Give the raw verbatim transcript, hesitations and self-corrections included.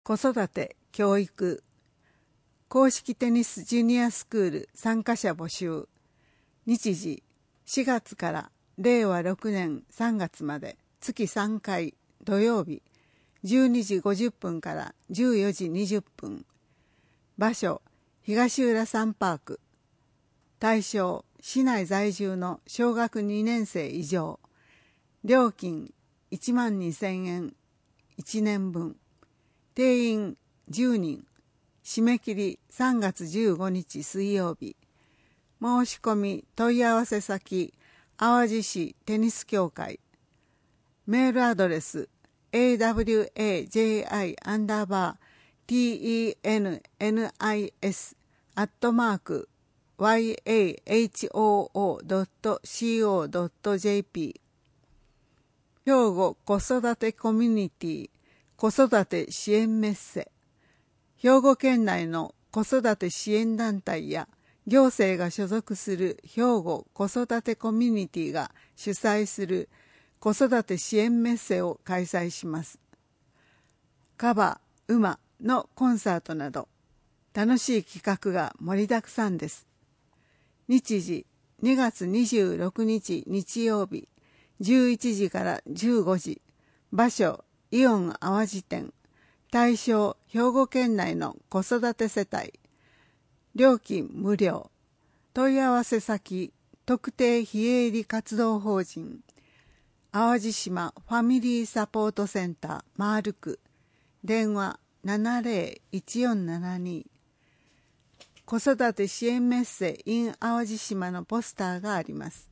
子育て教育公式テニスジュニアスクール参加者募集。日時しがつかられいわろくねんさんがつまで月さんかい土曜日じゅうにじごじゅっぷんからじゅうよじにじゅっぷん。場所東浦サパーク。対象市内在住の小学にねんせい以上。料金いちまんにせんえんいちねんぶん。定員じゅうにん。締め切りさんがつじゅうごにち水曜日。申し込み問い合わせ先淡路市テニス協会。メールアドレス エーダブリューエージェーアイ アンダーバー ティーイーエヌエヌアイエス アットマーク ワイエーエイチオーオードットシーオードットジェーピー 兵庫子育てコミュニティ子育て支援メッセ。兵庫県内の子育て支援団体や行政が所属する兵庫子育てコミュニティが主催する子育て支援メッセを開催します。カバ、馬のコンサートなど楽しい企画が盛りだくさんです。日時にがつにじゅうろくにち日曜日じゅういちじからじゅうごじ。場所イオン淡路店。対象兵庫県内の子育て世帯。料金無料。問い合わせ先特定非営利活動法人淡路島ファミリーサポートセンターマール区。電話ななぜろいちよんななに。子育て支援メッセ in 淡路島のポスターがあります。